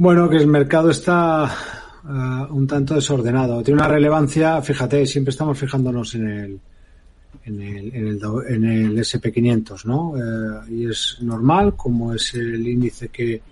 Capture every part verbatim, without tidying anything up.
Bueno, que el mercado está uh, un tanto desordenado. Tiene una relevancia, fíjate, siempre estamos fijándonos en el en el en el, en el ese and P quinientos, ¿no? Eh, y es normal, como es el índice que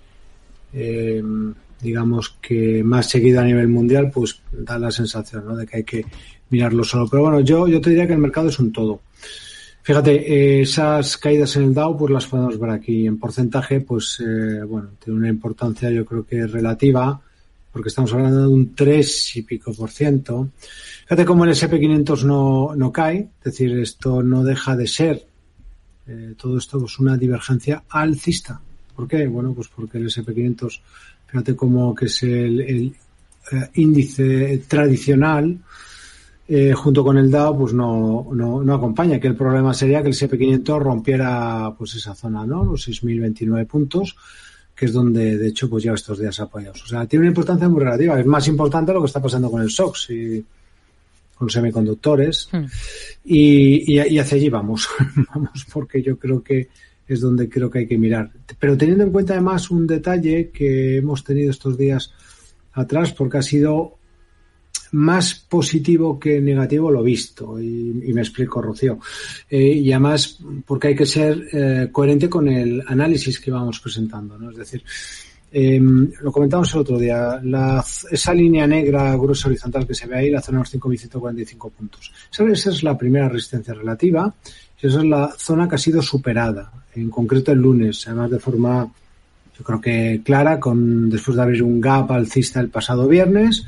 eh, digamos que más seguido a nivel mundial, pues da la sensación, ¿no?, de que hay que mirarlo solo. Pero bueno, yo yo te diría que el mercado es un todo. Fíjate, eh, esas caídas en el Dow, pues las podemos ver aquí en porcentaje, pues eh, bueno, tiene una importancia, yo creo que relativa, porque estamos hablando de un tres y pico por ciento. Fíjate cómo el ese and P quinientos no, no cae, es decir, esto no deja de ser, eh, todo esto es pues una divergencia alcista. ¿Por qué? Bueno, pues porque el ese and P quinientos, fíjate cómo que es el, el eh, índice tradicional, eh, junto con el Dow, pues no, no, no acompaña, que el problema sería que el ese and P quinientos rompiera pues esa zona, ¿no?, los seis mil veintinueve puntos, que es donde, de hecho, pues lleva estos días apoyados. O sea, tiene una importancia muy relativa. Es más importante lo que está pasando con el S O X y con semiconductores. Hmm. Y, y, y hacia allí vamos. Vamos, porque yo creo que es donde creo que hay que mirar. Pero teniendo en cuenta, además, un detalle que hemos tenido estos días atrás, porque ha sido más positivo que negativo lo visto, y, y me explico, Rocío. Eh, y además porque hay que ser eh, coherente con el análisis que vamos presentando, ¿no? Es decir, eh, lo comentamos el otro día, la, esa línea negra gruesa horizontal que se ve ahí, la zona de los cinco mil ciento cuarenta y cinco puntos. Esa, esa es la primera resistencia relativa, y esa es la zona que ha sido superada, en concreto el lunes, además de forma, yo creo que clara, con después de abrir un gap alcista el pasado viernes.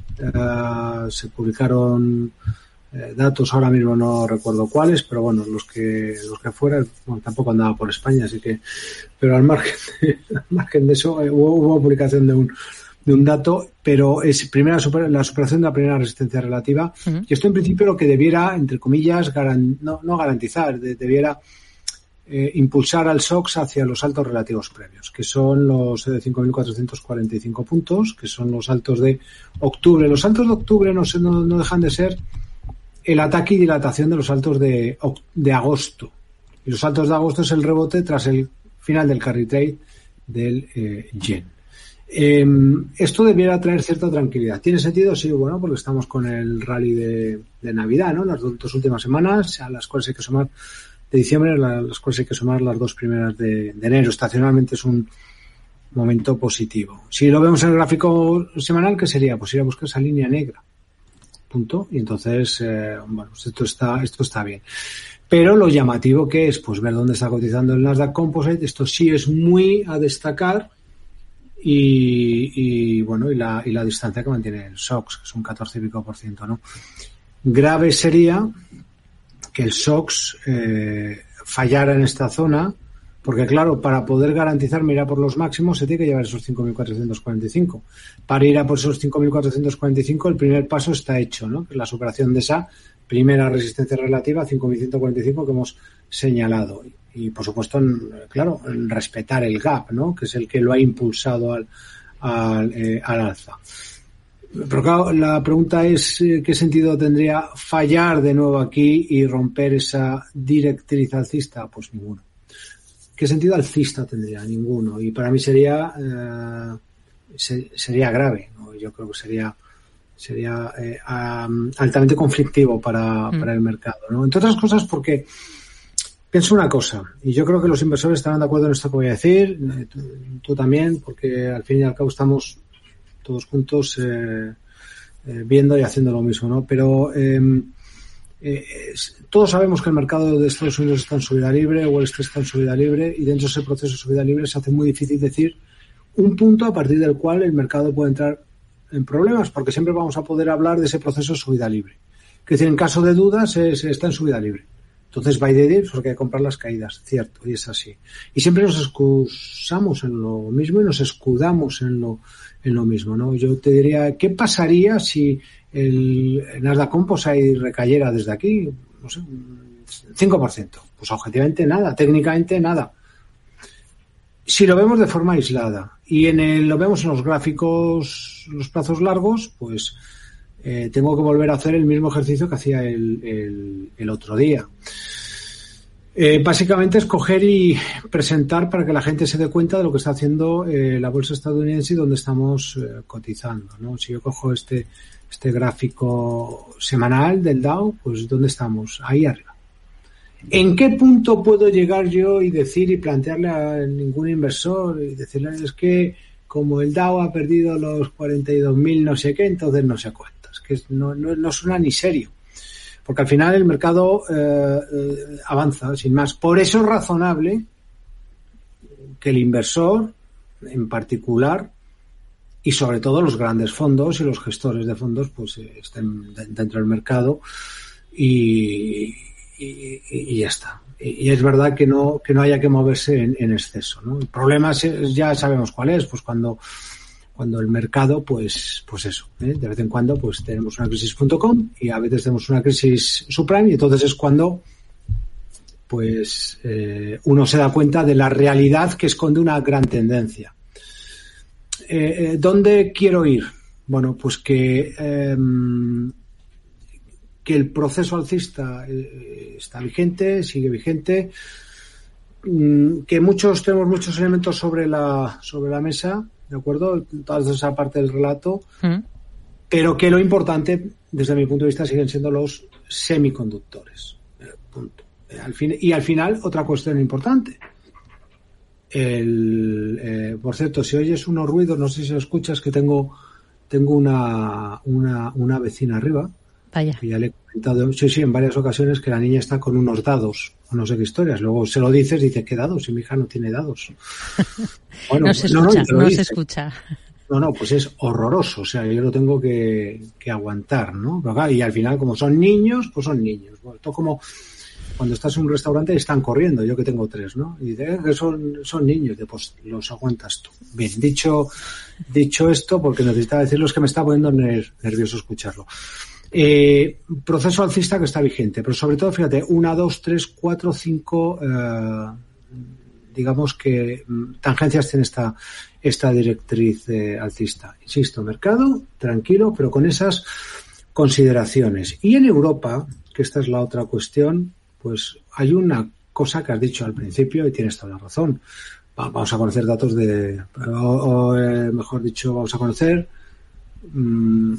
Uh, se publicaron eh, datos, ahora mismo no recuerdo cuáles, pero bueno, los que los que fueran, bueno, tampoco andaba por España, así que, pero al margen de, al margen de eso, eh, hubo, hubo publicación de un de un dato, pero es primera super, la superación de la primera resistencia relativa, uh-huh. Y esto en principio lo que debiera, entre comillas, garan, no, no garantizar, de, debiera Eh, impulsar al S O X hacia los altos relativos previos, que son los de cinco mil cuatrocientos cuarenta y cinco puntos, que son los altos de octubre. Los altos de octubre no, no, no dejan de ser el ataque y dilatación de los altos de, de agosto. Y los altos de agosto es el rebote tras el final del carry trade del eh, yen. Eh, esto debiera traer cierta tranquilidad. ¿Tiene sentido? Sí, bueno, porque estamos con el rally de, de Navidad, ¿no? Las dos, dos últimas semanas, a las cuales hay que sumar de diciembre, las cuales hay que sumar las dos primeras de, de enero. Estacionalmente es un momento positivo. Si lo vemos en el gráfico semanal, ¿qué sería? Pues ir a buscar esa línea negra. Punto. Y entonces, eh, bueno, pues esto está, esto está bien. Pero lo llamativo que es, pues ver dónde está cotizando el Nasdaq Composite. Esto sí es muy a destacar. Y, y bueno, y la, y la distancia que mantiene el S O X, que es un catorce y pico por ciento, ¿no? Grave sería que el S O X eh, fallara en esta zona, porque claro, para poder garantizar mirar por los máximos se tiene que llevar esos cinco mil cuatrocientos cuarenta y cinco. Para ir a por esos cinco mil cuatrocientos cuarenta y cinco el primer paso está hecho, ¿no? Que es la superación de esa primera resistencia relativa, cinco mil ciento cuarenta y cinco, que hemos señalado. Y por supuesto, claro, respetar el gap, ¿no? Que es el que lo ha impulsado al, al, eh, al alza. Pero claro, la pregunta es ¿qué sentido tendría fallar de nuevo aquí y romper esa directriz alcista? Pues ninguno. ¿Qué sentido alcista tendría? Ninguno. Y para mí sería eh, se, sería grave, ¿no? Yo creo que sería sería eh, um, altamente conflictivo para, mm. para el mercado, ¿no? Entre otras cosas porque pienso una cosa, y yo creo que los inversores estarán de acuerdo en esto que voy a decir, eh, tú, tú también, porque al fin y al cabo estamos todos juntos eh, eh, viendo y haciendo lo mismo, ¿no? Pero eh, eh, todos sabemos que el mercado de Estados Unidos está en subida libre, Wall Street está en subida libre, y dentro de ese proceso de subida libre se hace muy difícil decir un punto a partir del cual el mercado puede entrar en problemas, porque siempre vamos a poder hablar de ese proceso de subida libre. Es decir, en caso de dudas se, se está en subida libre. Entonces, by the dip, porque hay que comprar las caídas, cierto, y es así. Y siempre nos excusamos en lo mismo y nos escudamos en lo en lo mismo, ¿no? Yo te diría, ¿qué pasaría si el Nasdaq Composite recayera desde aquí? No sé, cinco por ciento. Pues objetivamente nada, técnicamente nada. Si lo vemos de forma aislada y en el, lo vemos en los gráficos, los plazos largos, pues eh, tengo que volver a hacer el mismo ejercicio que hacía el, el, el otro día. Eh, básicamente es coger y presentar para que la gente se dé cuenta de lo que está haciendo eh, la bolsa estadounidense y dónde estamos eh, cotizando, ¿no? Si yo cojo este este gráfico semanal del Dow, pues ¿dónde estamos? Ahí arriba. ¿En qué punto puedo llegar yo y decir y plantearle a ningún inversor y decirle es que como el Dow ha perdido los cuarenta y dos mil no sé qué, entonces no sé cuántas? Que no, no, no suena ni serio. Porque al final el mercado eh, eh, avanza, sin más. Por eso es razonable que el inversor, en particular, y sobre todo los grandes fondos y los gestores de fondos, pues eh, estén dentro del mercado y, y, y ya está. Y, y es verdad que no que no haya que moverse en, en exceso, ¿no? El problema es, ya sabemos cuál es, pues cuando cuando el mercado, pues pues eso, ¿eh? De vez en cuando pues tenemos una crisis punto com y a veces tenemos una crisis subprime y entonces es cuando pues eh, uno se da cuenta de la realidad que esconde una gran tendencia. Eh, ¿Dónde quiero ir? Bueno, pues que eh, que el proceso alcista eh, está vigente, sigue vigente, que muchos tenemos muchos elementos sobre la sobre la mesa, ¿de acuerdo? Toda esa parte del relato, mm. pero que lo importante, desde mi punto de vista, siguen siendo los semiconductores. Eh, punto. Eh, al fin, y al final, otra cuestión importante. El, eh, por cierto, si oyes unos ruidos, no sé si lo escuchas, que tengo tengo una una, una vecina arriba. Vaya. Que ya le he comentado, sí, sí, en varias ocasiones que la niña está con unos dados, o no sé qué historias. Luego se lo dices y dice, ¿qué dados? Si mi hija no tiene dados. Bueno, no se escucha, no, no, no se escucha. No, no, pues es horroroso. O sea, yo lo tengo que, que aguantar, ¿no? Y al final, como son niños, pues son niños. Bueno, esto como cuando estás en un restaurante y están corriendo, yo que tengo tres, ¿no? Y dice, eh, que son, son niños, de, pues los aguantas tú. Bien, dicho, dicho esto, porque necesitaba decirlo, es que me está poniendo ner- nervioso escucharlo. Eh, proceso alcista que está vigente, pero sobre todo, fíjate, una, dos, tres, cuatro, cinco, eh, digamos que tangencias tiene esta, esta directriz eh, alcista. Insisto, mercado tranquilo, pero con esas consideraciones. Y en Europa, que esta es la otra cuestión, pues hay una cosa que has dicho al principio y tienes toda la razón. Vamos a conocer datos de, o, o eh, mejor dicho, vamos a conocer mmm,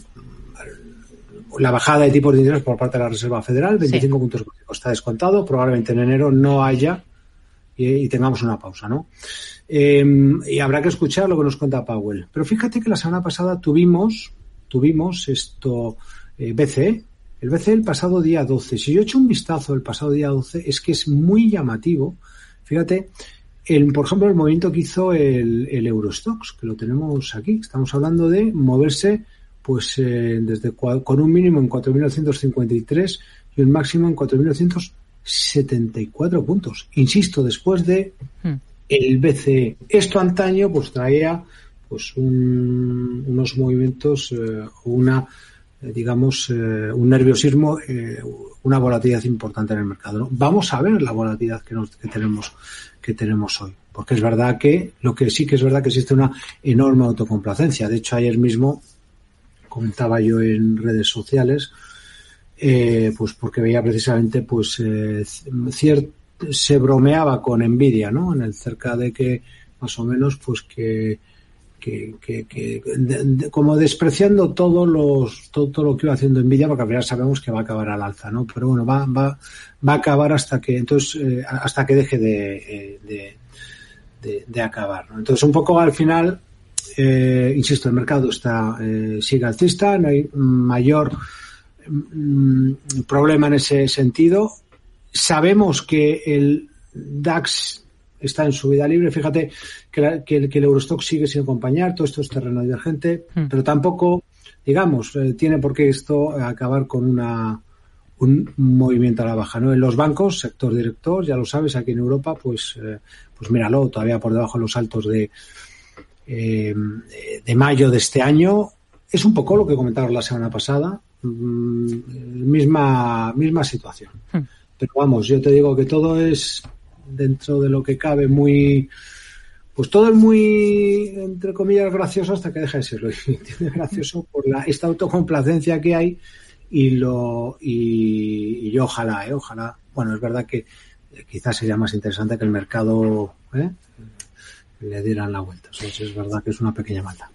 la bajada de tipos de interés por parte de la Reserva Federal, veinticinco sí. puntos básicos. Está descontado, probablemente en enero no haya y, y tengamos una pausa, ¿no? Eh, y habrá que escuchar lo que nos cuenta Powell. Pero fíjate que la semana pasada tuvimos, tuvimos esto, eh, B C E, el B C E el pasado día doce. Si yo echo un vistazo el pasado día doce, es que es muy llamativo. Fíjate, el, por ejemplo, el movimiento que hizo el, el Eurostoxx, que lo tenemos aquí. Estamos hablando de moverse pues eh, desde con un mínimo en cuatro mil novecientos cincuenta y tres y un máximo en cuatro mil novecientos setenta y cuatro puntos. Insisto, después de hmm. el B C E. Esto antaño pues traía pues un, unos movimientos, eh, una eh, digamos eh, un nerviosismo, eh, una volatilidad importante en el mercado, ¿no? Vamos a ver la volatilidad que, nos, que tenemos que tenemos hoy, porque es verdad que lo que sí que es verdad que existe una enorme autocomplacencia. De hecho, ayer mismo comentaba yo en redes sociales, eh, pues porque veía precisamente, pues, eh, ciert, se bromeaba con Nvidia, ¿no? En el cerca de que, más o menos, pues que, que, que, que de, de, como despreciando todos los, todo, todo lo que iba haciendo Nvidia, porque al final sabemos que va a acabar al alza, ¿no? Pero bueno, va, va, va a acabar hasta que, entonces, eh, hasta que deje de, de, de, de acabar, ¿no? Entonces, un poco al final, Eh, insisto, el mercado está eh, sigue alcista, no hay mayor mm, problema en ese sentido. Sabemos que el DAX está en subida libre. Fíjate que, la, que, el, que el Eurostoxx sigue sin acompañar, todo esto es terreno divergente, mm. pero tampoco, digamos, eh, tiene por qué esto acabar con una un movimiento a la baja, ¿no? En los bancos, sector director, ya lo sabes, aquí en Europa, pues, eh, pues míralo, todavía por debajo de los altos de Eh, de mayo de este año. Es un poco lo que comentaba la semana pasada, mm, misma misma situación, hmm. pero vamos, yo te digo que todo es dentro de lo que cabe muy, pues todo es muy, entre comillas, gracioso hasta que deja de serlo. Gracioso por la esta autocomplacencia que hay y lo y, y yo ojalá, eh, ojalá, bueno, es verdad que quizás sería más interesante que el mercado ¿eh? le dieran la vuelta. O sea, es verdad que es una pequeña maldad.